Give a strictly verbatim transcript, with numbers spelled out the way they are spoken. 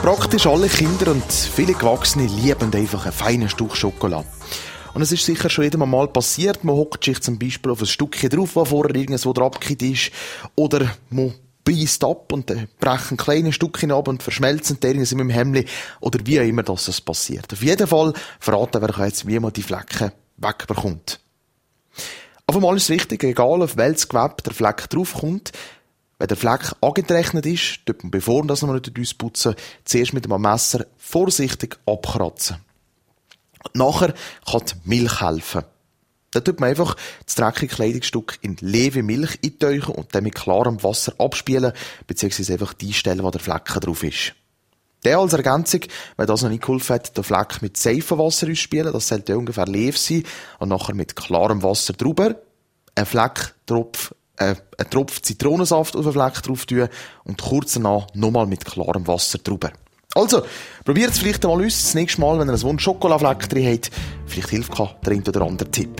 Praktisch alle Kinder und viele Erwachsene lieben einfach ein feines Stück Schokolade. Und es ist sicher schon jedem Mal passiert, man hockt sich zum Beispiel auf ein Stückchen drauf, das vorher irgendwo draufgekippt ist, oder man beißt ab und dann brechen kleine Stückchen ab und verschmelzen die mit dem Hemdli, oder wie auch immer das passiert. Auf jeden Fall verraten wir jetzt, wie man die Flecken wegbekommt. Auf einmal ist es wichtig, egal auf welches Gewebe der Fleck draufkommt, wenn der Fleck angetrocknet ist, tut man, bevor man das noch nicht ausputzen, zuerst mit einem Messer vorsichtig abkratzen. Nachher kann die Milch helfen. Dann tut man einfach das dreckige Kleidungsstück in Lewe Milch eintauchen und dann mit klarem Wasser abspielen, beziehungsweise einfach die Stelle, wo der Flecken drauf ist. Der als Ergänzung, wenn das noch nicht geholfen hat, den Fleck mit Seifenwasser ausspielen, das sollte ungefähr Lewe sein, und nachher mit klarem Wasser drüber, ein Flecktropf, äh, ein Tropf Zitronensaft auf den Fleck drauf tun und kurz danach nochmal mit klarem Wasser drüber. Also, probiert es vielleicht einmal aus, das nächste Mal, wenn ihr einen Wunsch Schokoladefleck drin habt. Vielleicht hilft der ein oder andere Tipp.